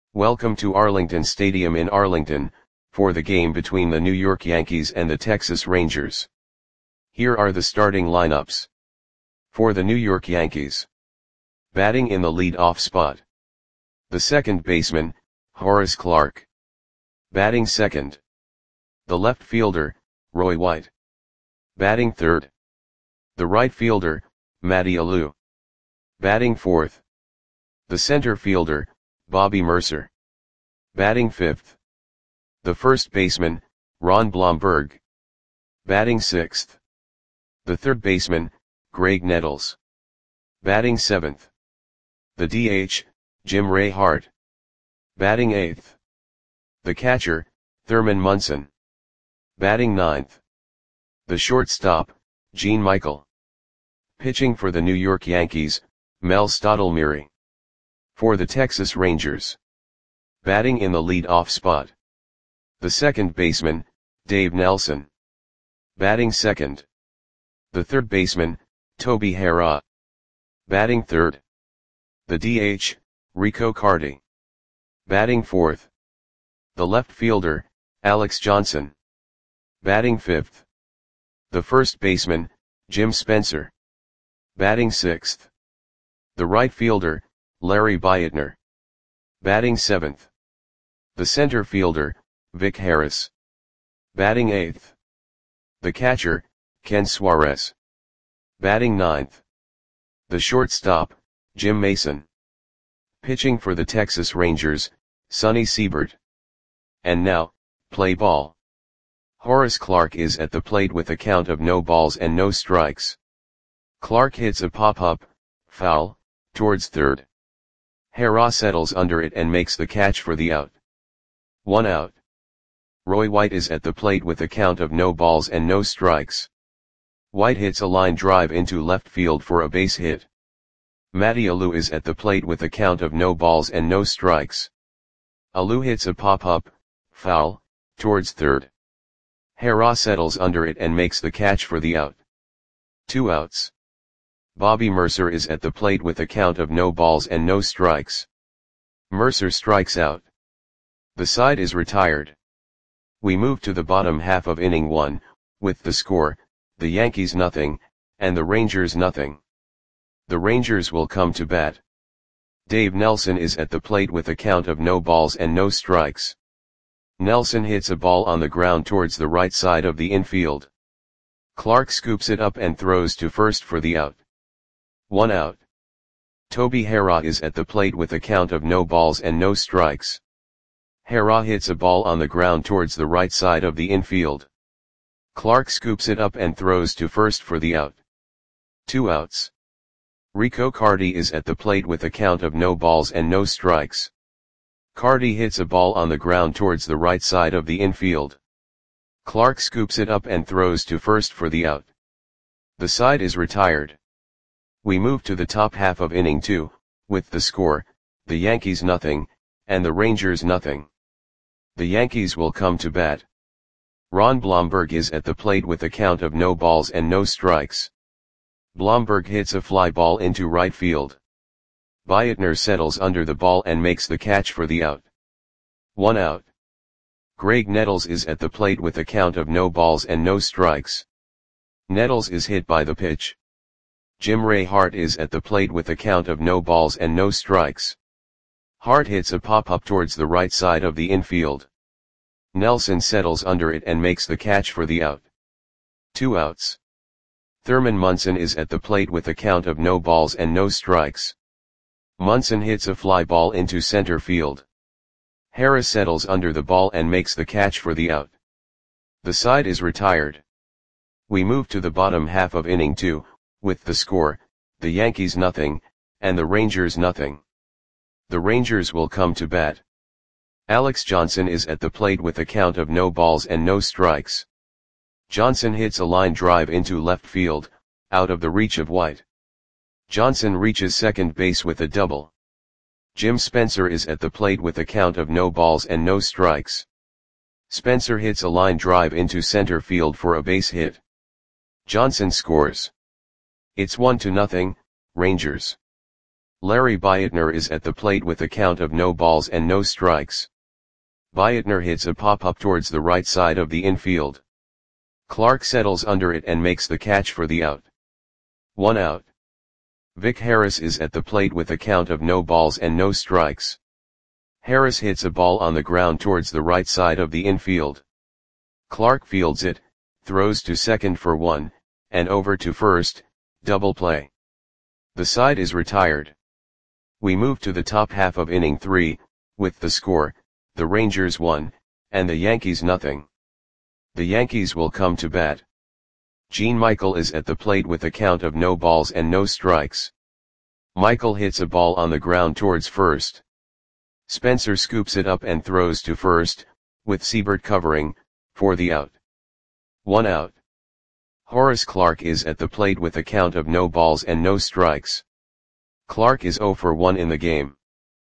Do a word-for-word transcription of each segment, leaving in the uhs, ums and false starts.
Welcome to Arlington Stadium in Arlington, for the game between the New York Yankees and the Texas Rangers. Here are the starting lineups. For the New York Yankees. Batting in the lead-off spot. The second baseman, Horace Clarke. Batting second. The left fielder, Roy White. Batting third. The right fielder, Matty Alou. Batting fourth. The center fielder, Bobby Murcer. Batting fifth. The first baseman, Ron Blomberg. Batting sixth. The third baseman, Graig Nettles. Batting seventh. The D H, Jim Ray Hart. Batting eighth. The catcher, Thurman Munson. Batting ninth. The shortstop, Gene Michael. Pitching for the New York Yankees, Mel Stottlemyre. For the Texas Rangers. Batting in the lead-off spot. The second baseman, Dave Nelson. Batting second. The third baseman, Toby Harrah. Batting third. The D H, Rico Carty. Batting fourth. The left fielder, Alex Johnson. Batting fifth. The first baseman, Jim Spencer. Batting sixth. The right fielder, Larry Beitner. Batting seventh. The center fielder, Vic Harris. Batting eighth. The catcher, Ken Suarez. Batting ninth. The shortstop, Jim Mason. Pitching for the Texas Rangers, Sonny Siebert. And now, play ball. Horace Clarke is at the plate with a count of no balls and no strikes. Clarke hits a pop-up, foul, towards third. Harrah settles under it and makes the catch for the out. One out. Roy White is at the plate with a count of no balls and no strikes. White hits a line drive into left field for a base hit. Matty Alou is at the plate with a count of no balls and no strikes. Alou hits a pop-up, foul, towards third. Harrah settles under it and makes the catch for the out. Two outs. Bobby Murcer is at the plate with a count of no balls and no strikes. Murcer strikes out. The side is retired. We move to the bottom half of inning one, with the score, the Yankees nothing, and the Rangers nothing. The Rangers will come to bat. Dave Nelson is at the plate with a count of no balls and no strikes. Nelson hits a ball on the ground towards the right side of the infield. Clarke scoops it up and throws to first for the out. One out. Toby Harrah is at the plate with a count of no balls and no strikes. Harrah hits a ball on the ground towards the right side of the infield. Clarke scoops it up and throws to first for the out. Two outs. Rico Carty is at the plate with a count of no balls and no strikes. Carty hits a ball on the ground towards the right side of the infield. Clarke scoops it up and throws to first for the out. The side is retired. We move to the top half of inning two, with the score, the Yankees nothing, and the Rangers nothing. The Yankees will come to bat. Ron Blomberg is at the plate with a count of no balls and no strikes. Blomberg hits a fly ball into right field. Beitner settles under the ball and makes the catch for the out. One out. Graig Nettles is at the plate with a count of no balls and no strikes. Nettles is hit by the pitch. Jim Ray Hart is at the plate with a count of no balls and no strikes. Hart hits a pop-up towards the right side of the infield. Nelson settles under it and makes the catch for the out. Two outs. Thurman Munson is at the plate with a count of no balls and no strikes. Munson hits a fly ball into center field. Harris settles under the ball and makes the catch for the out. The side is retired. We move to the bottom half of inning two, with the score, the Yankees nothing, and the Rangers nothing. The Rangers will come to bat. Alex Johnson is at the plate with a count of no balls and no strikes. Johnson hits a line drive into left field, out of the reach of White. Johnson reaches second base with a double. Jim Spencer is at the plate with a count of no balls and no strikes. Spencer hits a line drive into center field for a base hit. Johnson scores. It's one to nothing, Rangers. Larry Beitner is at the plate with a count of no balls and no strikes. Beitner hits a pop-up towards the right side of the infield. Clark settles under it and makes the catch for the out. One out. Vic Harris is at the plate with a count of no balls and no strikes. Harris hits a ball on the ground towards the right side of the infield. Clark fields it, throws to second for one, and over to first, double play. The side is retired. We move to the top half of inning three, with the score, the Rangers one, and the Yankees nothing. The Yankees will come to bat. Gene Michael is at the plate with a count of no balls and no strikes. Michael hits a ball on the ground towards first. Spencer scoops it up and throws to first, with Siebert covering, for the out. One out. Horace Clarke is at the plate with a count of no balls and no strikes. Clarke is zero for one in the game.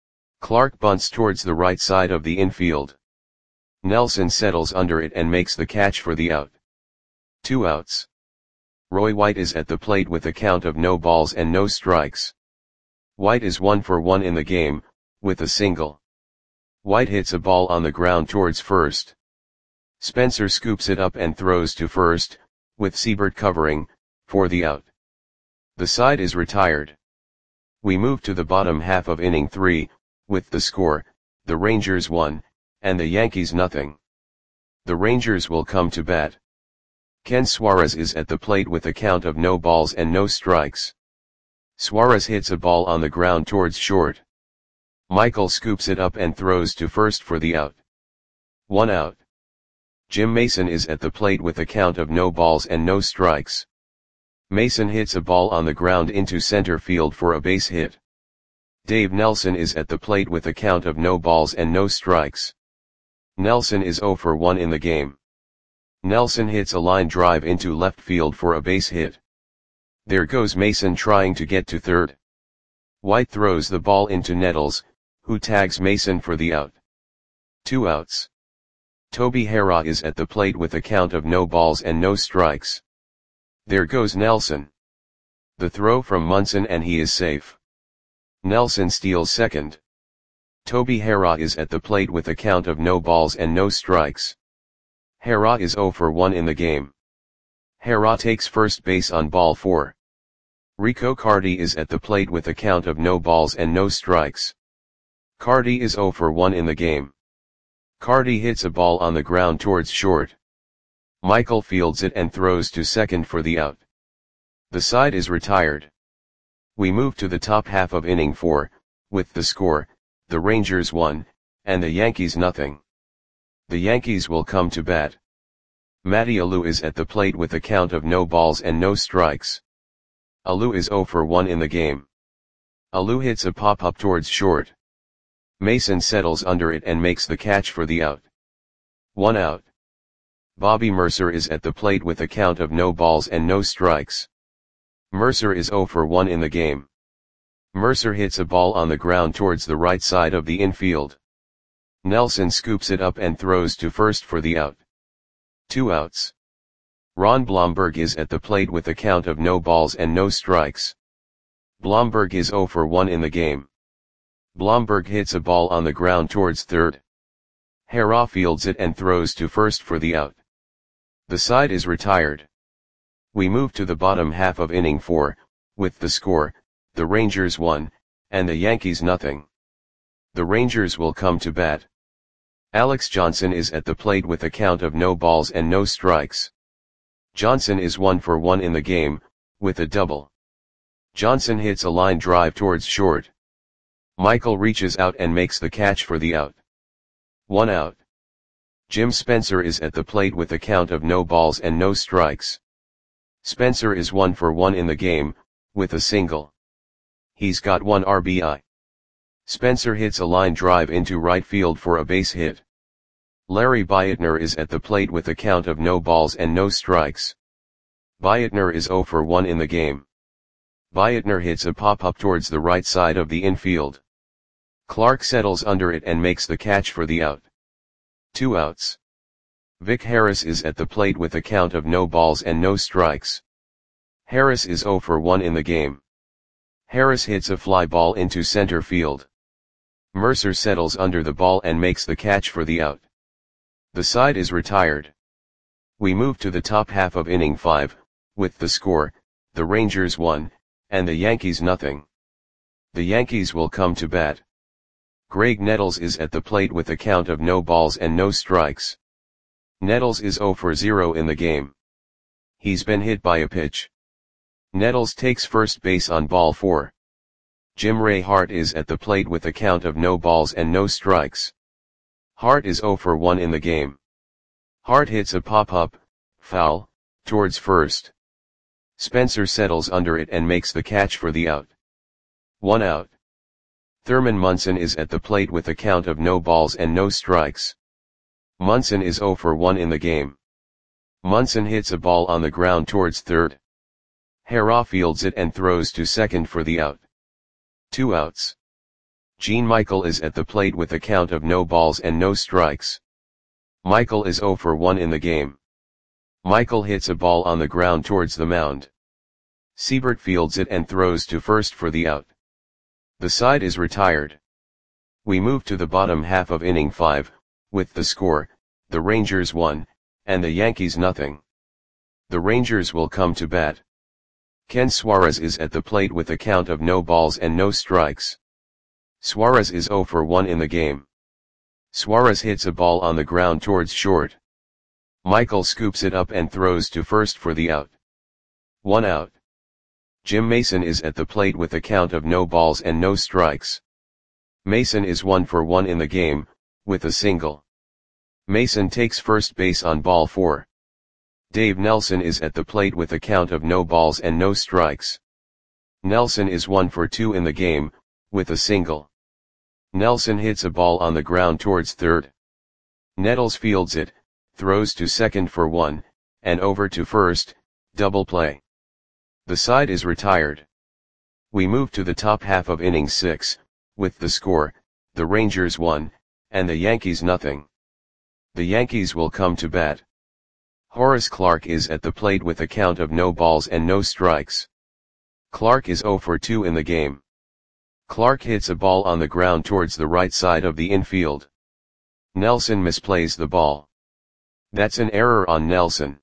Clarke bunts towards the right side of the infield. Nelson settles under it and makes the catch for the out. Two outs. Roy White is at the plate with a count of no balls and no strikes. White is one for one in the game, with a single. White hits a ball on the ground towards first. Spencer scoops it up and throws to first, with Siebert covering, for the out. The side is retired. We move to the bottom half of inning three, with the score, the Rangers one, and the Yankees nothing. The Rangers will come to bat. Ken Suarez is at the plate with a count of no balls and no strikes. Suarez hits a ball on the ground towards short. Michael scoops it up and throws to first for the out. One out. Jim Mason is at the plate with a count of no balls and no strikes. Mason hits a ball on the ground into center field for a base hit. Dave Nelson is at the plate with a count of no balls and no strikes. Nelson is zero for one in the game. Nelson hits a line drive into left field for a base hit. There goes Mason trying to get to third. White throws the ball into Nettles, who tags Mason for the out. Two outs. Toby Harrah is at the plate with a count of no balls and no strikes. There goes Nelson. The throw from Munson and he is safe. Nelson steals second. Toby Harrah is at the plate with a count of no balls and no strikes. Harrah is zero for one in the game. Harrah takes first base on ball four. Rico Carty is at the plate with a count of no balls and no strikes. Carty is zero for one in the game. Carty hits a ball on the ground towards short. Michael fields it and throws to second for the out. The side is retired. We move to the top half of inning four, with the score, the Rangers one, and the Yankees nothing. The Yankees will come to bat. Matty Alou is at the plate with a count of no balls and no strikes. Alou is zero for one in the game. Alou hits a pop-up towards short. Mason settles under it and makes the catch for the out. One out. Bobby Mercer is at the plate with a count of no balls and no strikes. Mercer is zero for one in the game. Mercer hits a ball on the ground towards the right side of the infield. Nelson scoops it up and throws to first for the out. Two outs. Ron Blomberg is at the plate with a count of no balls and no strikes. Blomberg is zero for one in the game. Blomberg hits a ball on the ground towards third. Harrah fields it and throws to first for the out. The side is retired. We move to the bottom half of inning four, with the score, the Rangers one, and the Yankees nothing. The Rangers will come to bat. Alex Johnson is at the plate with a count of no balls and no strikes. Johnson is one for one in the game, with a double. Johnson hits a line drive towards short. Michael reaches out and makes the catch for the out. One out. Jim Spencer is at the plate with a count of no balls and no strikes. Spencer is one for one in the game, with a single. He's got one R B I. Spencer hits a line drive into right field for a base hit. Larry Beitner is at the plate with a count of no balls and no strikes. Beitner is zero for one in the game. Beitner hits a pop-up towards the right side of the infield. Clark settles under it and makes the catch for the out. Two outs. Vic Harris is at the plate with a count of no balls and no strikes. Harris is zero for one in the game. Harris hits a fly ball into center field. Mercer settles under the ball and makes the catch for the out. The side is retired. We move to the top half of inning five, with the score, the Rangers one, and the Yankees nothing. The Yankees will come to bat. Graig Nettles is at the plate with a count of no balls and no strikes. Nettles is zero for zero in the game. He's been hit by a pitch. Nettles takes first base on ball four. Jim Ray Hart is at the plate with a count of no balls and no strikes. Hart is zero for one in the game. Hart hits a pop-up, foul, towards first. Spencer settles under it and makes the catch for the out. One out. Thurman Munson is at the plate with a count of no balls and no strikes. Munson is zero for one in the game. Munson hits a ball on the ground towards third. Harrah fields it and throws to second for the out. Two outs. Gene Michael is at the plate with a count of no balls and no strikes. Michael is zero for one in the game. Michael hits a ball on the ground towards the mound. Siebert fields it and throws to first for the out. The side is retired. We move to the bottom half of inning five, with the score, the Rangers one, and the Yankees nothing. The Rangers will come to bat. Ken Suarez is at the plate with a count of no balls and no strikes. Suarez is zero for one in the game. Suarez hits a ball on the ground towards short. Michael scoops it up and throws to first for the out. One out. Jim Mason is at the plate with a count of no balls and no strikes. Mason is one for one in the game, with a single. Mason takes first base on ball four. Dave Nelson is at the plate with a count of no balls and no strikes. Nelson is one for two in the game, with a single. Nelson hits a ball on the ground towards third. Nettles fields it, throws to second for one, and over to first, double play. The side is retired. We move to the top half of inning six, with the score, the Rangers one, and the Yankees nothing. The Yankees will come to bat. Horace Clarke is at the plate with a count of no balls and no strikes. Clarke is zero for two in the game. Clarke hits a ball on the ground towards the right side of the infield. Nelson misplays the ball. That's an error on Nelson.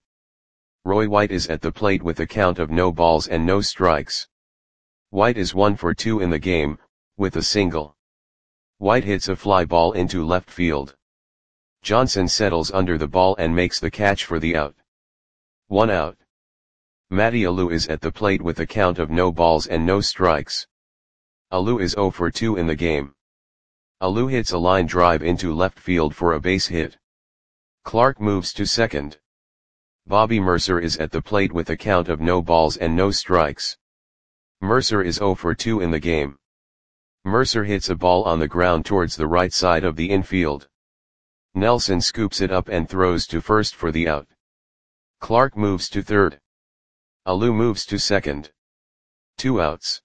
Roy White is at the plate with a count of no balls and no strikes. White is one for two in the game, with a single. White hits a fly ball into left field. Johnson settles under the ball and makes the catch for the out. One out. Matty Alou is at the plate with a count of no balls and no strikes. Alou is zero for two in the game. Alou hits a line drive into left field for a base hit. Clarke moves to second. Bobby Mercer is at the plate with a count of no balls and no strikes. Mercer is zero for two in the game. Mercer hits a ball on the ground towards the right side of the infield. Nelson scoops it up and throws to first for the out. Clarke moves to third. Alou moves to second. Two outs.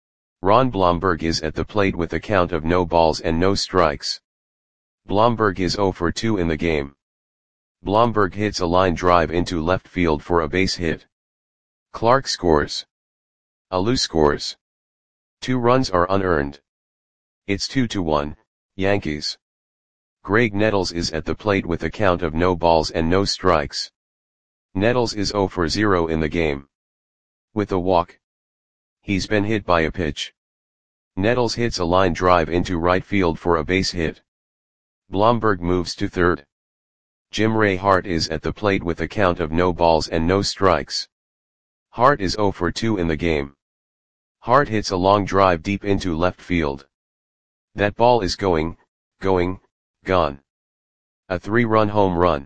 Ron Blomberg is at the plate with a count of no balls and no strikes. Blomberg is zero for two in the game. Blomberg hits a line drive into left field for a base hit. Clarke scores. Alou scores. Two runs are unearned. It's two to one, Yankees. Graig Nettles is at the plate with a count of no balls and no strikes. Nettles is zero for zero in the game. With a walk. He's been hit by a pitch. Nettles hits a line drive into right field for a base hit. Blomberg moves to third. Jim Ray Hart is at the plate with a count of no balls and no strikes. Hart is zero for two in the game. Hart hits a long drive deep into left field. That ball is going, going, gone. A three-run home run.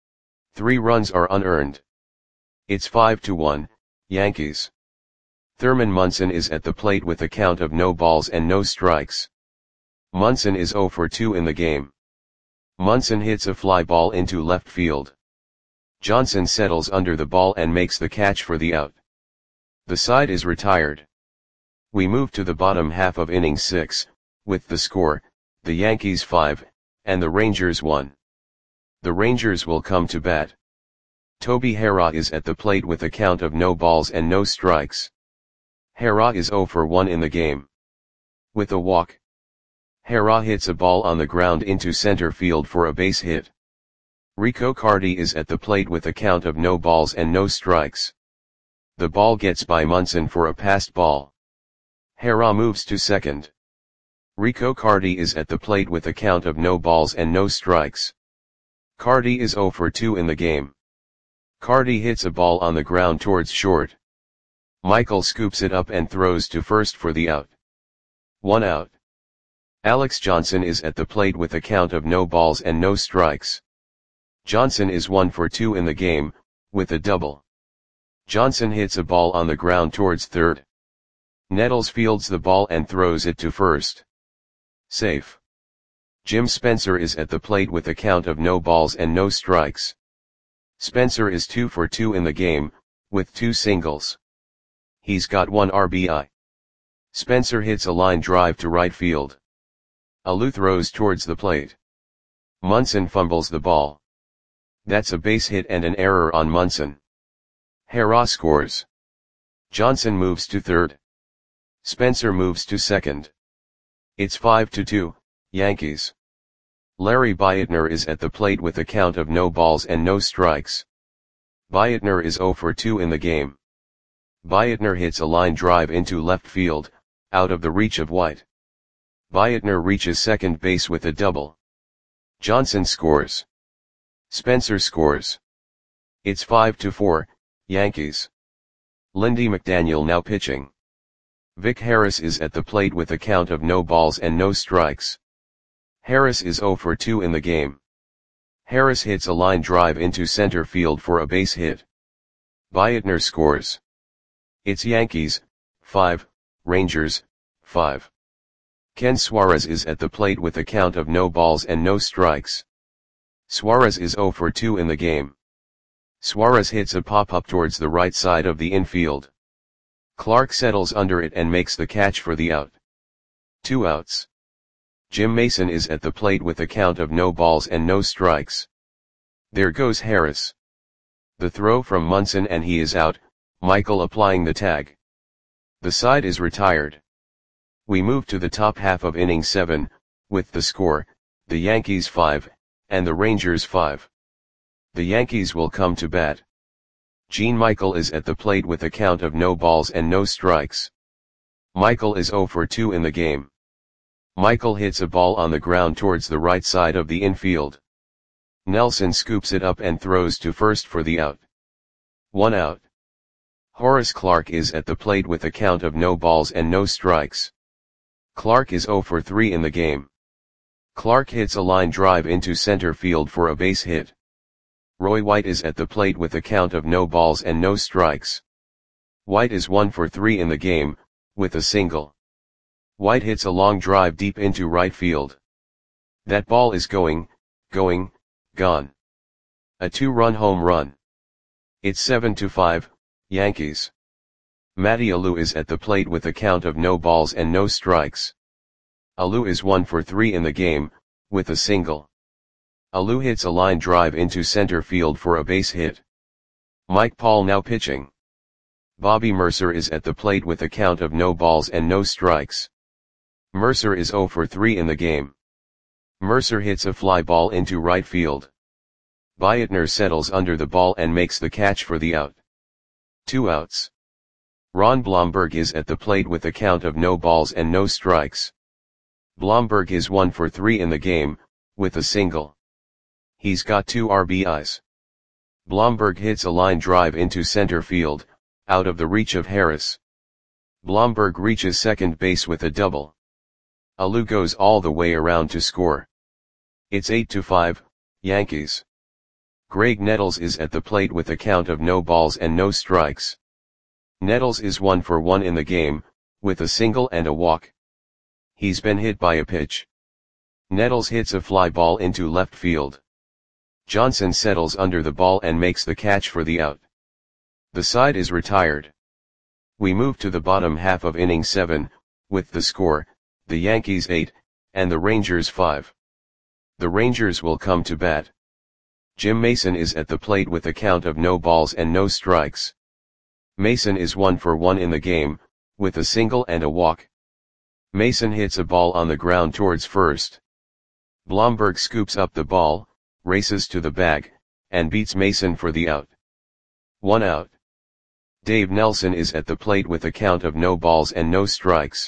Three runs are unearned. It's five to one, Yankees. Thurman Munson is at the plate with a count of no balls and no strikes. Munson is zero for two in the game. Munson hits a fly ball into left field. Johnson settles under the ball and makes the catch for the out. The side is retired. We move to the bottom half of inning six, with the score, the Yankees five, and the Rangers one. The Rangers will come to bat. Toby Harrah is at the plate with a count of no balls and no strikes. Hara is zero for one in the game. With a walk, Hara hits a ball on the ground into center field for a base hit. Rico Cardi is at the plate with a count of no balls and no strikes. The ball gets by Munson for a passed ball. Hara moves to second. Rico Cardi is at the plate with a count of no balls and no strikes. Cardi is zero for two in the game. Cardi hits a ball on the ground towards short. Michael scoops it up and throws to first for the out. One out. Alex Johnson is at the plate with a count of no balls and no strikes. Johnson is one for two in the game, with a double. Johnson hits a ball on the ground towards third. Nettles fields the ball and throws it to first. Safe. Jim Spencer is at the plate with a count of no balls and no strikes. Spencer is two for two in the game, with two singles. He's got one R B I. Spencer hits a line drive to right field. Alou throws towards the plate. Munson fumbles the ball. That's a base hit and an error on Munson. Hara scores. Johnson moves to third. Spencer moves to second. It's five to two, Yankees. Larry Beitner is at the plate with a count of no balls and no strikes. Beitner is zero for two in the game. Beitner hits a line drive into left field, out of the reach of White. Beitner reaches second base with a double. Johnson scores. Spencer scores. It's five to four, Yankees. Lindy McDaniel now pitching. Vic Harris is at the plate with a count of no balls and no strikes. Harris is zero for two in the game. Harris hits a line drive into center field for a base hit. Beitner scores. It's Yankees, five, Rangers, five. Ken Suarez is at the plate with a count of no balls and no strikes. Suarez is zero for two in the game. Suarez hits a pop-up towards the right side of the infield. Clark settles under it and makes the catch for the out. Two outs. Jim Mason is at the plate with a count of no balls and no strikes. There goes Harris. The throw from Munson and he is out, Michael applying the tag. The side is retired. We move to the top half of inning seven, with the score, the Yankees five, and the Rangers five. The Yankees will come to bat. Gene Michael is at the plate with a count of no balls and no strikes. Michael is zero for two in the game. Michael hits a ball on the ground towards the right side of the infield. Nelson scoops it up and throws to first for the out. One out. Horace Clarke is at the plate with a count of no balls and no strikes. Clarke is zero for three in the game. Clarke hits a line drive into center field for a base hit. Roy White is at the plate with a count of no balls and no strikes. White is one for three in the game, with a single. White hits a long drive deep into right field. That ball is going, going, gone. A two-run home run. It's seven to five, Yankees. Matty Alou is at the plate with a count of no balls and no strikes. Alou is one for three in the game, with a single. Alou hits a line drive into center field for a base hit. Mike Paul now pitching. Bobby Mercer is at the plate with a count of no balls and no strikes. Mercer is zero for three in the game. Mercer hits a fly ball into right field. Beitner settles under the ball and makes the catch for the out. Two outs. Ron Blomberg is at the plate with a count of no balls and no strikes. Blomberg is one for three in the game, with a single. He's got two R B Is. Blomberg hits a line drive into center field, out of the reach of Harris. Blomberg reaches second base with a double. Alou goes all the way around to score. It's eight to five, Yankees. Greg Nettles is at the plate with a count of no balls and no strikes. Nettles is one for one in the game, with a single and a walk. He's been hit by a pitch. Nettles hits a fly ball into left field. Johnson settles under the ball and makes the catch for the out. The side is retired. We move to the bottom half of inning seven, with the score, the Yankees eight, and the Rangers five. The Rangers will come to bat. Jim Mason is at the plate with a count of no balls and no strikes. Mason is one for one in the game, with a single and a walk. Mason hits a ball on the ground towards first. Blomberg scoops up the ball, races to the bag, and beats Mason for the out. One out. Dave Nelson is at the plate with a count of no balls and no strikes.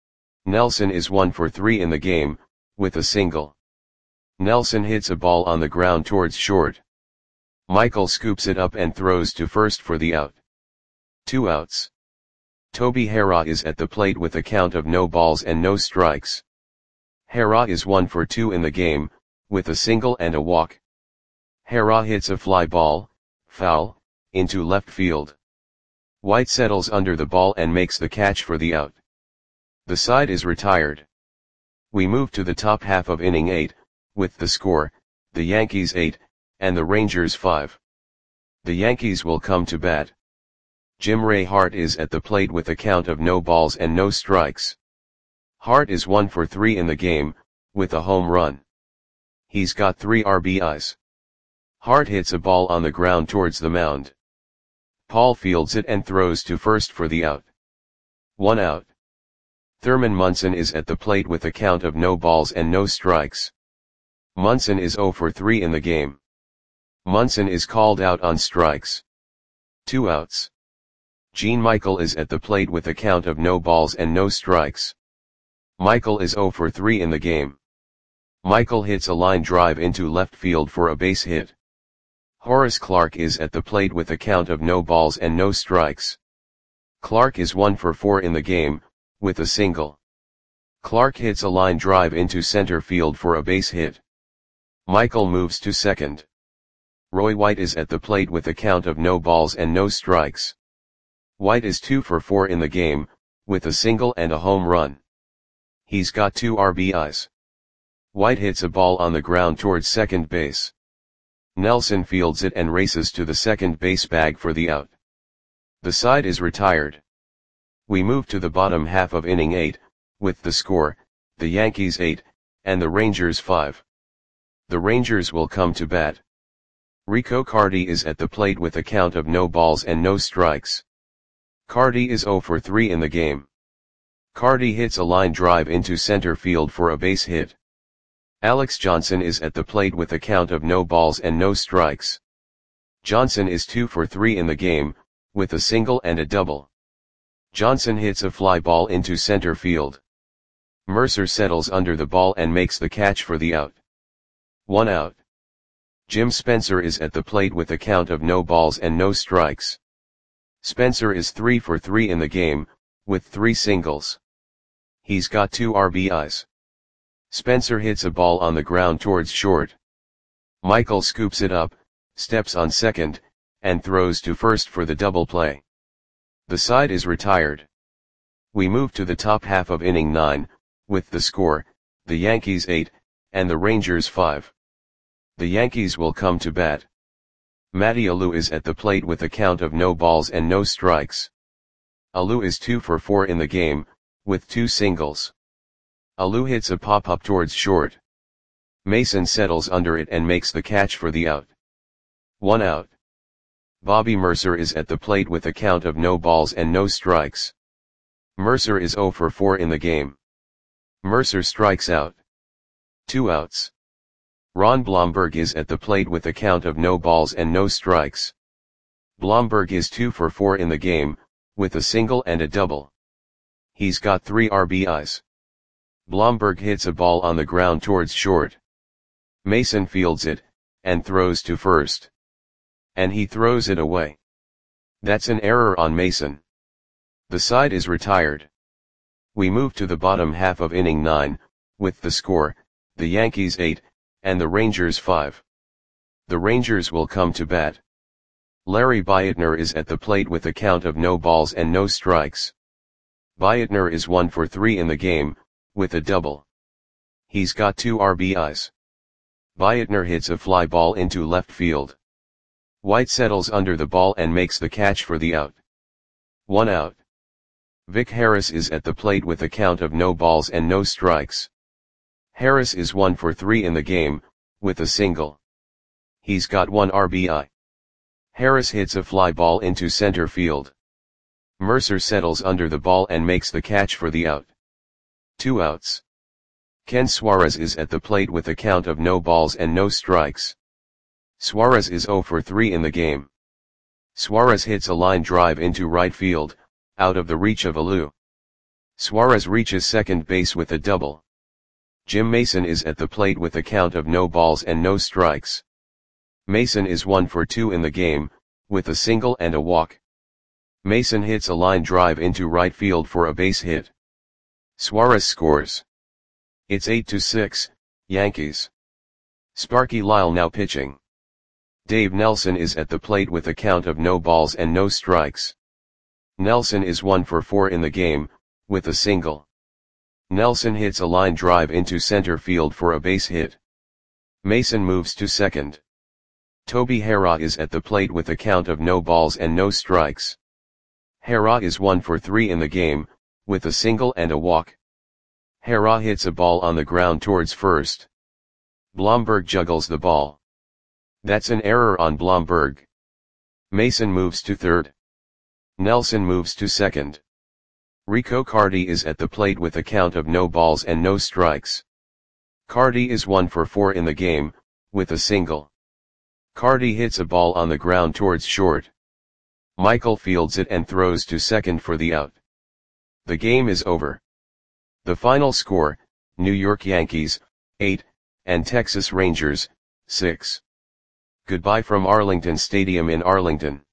Nelson is one for three in the game, with a single. Nelson hits a ball on the ground towards short. Michael scoops it up and throws to first for the out. Two outs. Toby Harrah is at the plate with a count of no balls and no strikes. Harrah is one for two in the game, with a single and a walk. Harrah hits a fly ball, foul, into left field. White settles under the ball and makes the catch for the out. The side is retired. We move to the top half of inning eight, with the score, the Yankees eight, and the Rangers five. The Yankees will come to bat. Jim Ray Hart is at the plate with a count of no balls and no strikes. Hart is one for three in the game, with a home run. He's got three R B Is. Hart hits a ball on the ground towards the mound. Paul fields it and throws to first for the out. One out. Thurman Munson is at the plate with a count of no balls and no strikes. Munson is zero for three in the game. Munson is called out on strikes. Two outs. Gene Michael is at the plate with a count of no balls and no strikes. Michael is zero for three in the game. Michael hits a line drive into left field for a base hit. Horace Clarke is at the plate with a count of no balls and no strikes. Clarke is one for four in the game, with a single. Clarke hits a line drive into center field for a base hit. Michael moves to second. Roy White is at the plate with a count of no balls and no strikes. White is two for four in the game, with a single and a home run. He's got two R B Is. White hits a ball on the ground towards second base. Nelson fields it and races to the second base bag for the out. The side is retired. We move to the bottom half of inning eight, with the score, the Yankees eight, and the Rangers five. The Rangers will come to bat. Rico Carty is at the plate with a count of no balls and no strikes. Carty is zero for three in the game. Carty hits a line drive into center field for a base hit. Alex Johnson is at the plate with a count of no balls and no strikes. Johnson is two for three in the game, with a single and a double. Johnson hits a fly ball into center field. Mercer settles under the ball and makes the catch for the out. One out. Jim Spencer is at the plate with a count of no balls and no strikes. Spencer is three for three in the game, with three singles. He's got two R B Is. Spencer hits a ball on the ground towards short. Michael scoops it up, steps on second, and throws to first for the double play. The side is retired. We move to the top half of inning nine, with the score, the Yankees eight, and the Rangers five. The Yankees will come to bat. Matty Alou is at the plate with a count of no balls and no strikes. Alou is two for four in the game, with two singles. Alou hits a pop-up towards short. Mason settles under it and makes the catch for the out. One out. Bobby Mercer is at the plate with a count of no balls and no strikes. Mercer is zero for four in the game. Mercer strikes out. Two outs. Ron Blomberg is at the plate with a count of no balls and no strikes. Blomberg is two for four in the game, with a single and a double. He's got three R B Is. Blomberg hits a ball on the ground towards short. Mason fields it, and throws to first. And he throws it away. That's an error on Mason. The side is retired. We move to the bottom half of inning nine, with the score, the Yankees eight, and the Rangers five. The Rangers will come to bat. Larry Beitner is at the plate with a count of no balls and no strikes. Beitner is one for three in the game, with a double. He's got two R B Is. Beitner hits a fly ball into left field. White settles under the ball and makes the catch for the out. One out. Vic Harris is at the plate with a count of no balls and no strikes. Harris is one for three in the game, with a single. He's got one R B I. Harris hits a fly ball into center field. Mercer settles under the ball and makes the catch for the out. Two outs. Ken Suarez is at the plate with a count of no balls and no strikes. Suarez is zero for three in the game. Suarez hits a line drive into right field, out of the reach of Alou. Suarez reaches second base with a double. Jim Mason is at the plate with a count of no balls and no strikes. Mason is one for two in the game, with a single and a walk. Mason hits a line drive into right field for a base hit. Suarez scores. It's eight to six, Yankees. Sparky Lyle now pitching. Dave Nelson is at the plate with a count of no balls and no strikes. Nelson is one for four in the game, with a single. Nelson hits a line drive into center field for a base hit. Mason moves to second. Toby Harrah is at the plate with a count of no balls and no strikes. Harrah is one for three in the game, with a single and a walk. Harrah hits a ball on the ground towards first. Blomberg juggles the ball. That's an error on Blomberg. Mason moves to third. Nelson moves to second. Rico Carty is at the plate with a count of no balls and no strikes. Carty is one for four in the game, with a single. Carty hits a ball on the ground towards short. Michael fields it and throws to second for the out. The game is over. The final score, New York Yankees, eight, and Texas Rangers, six. Goodbye from Arlington Stadium in Arlington.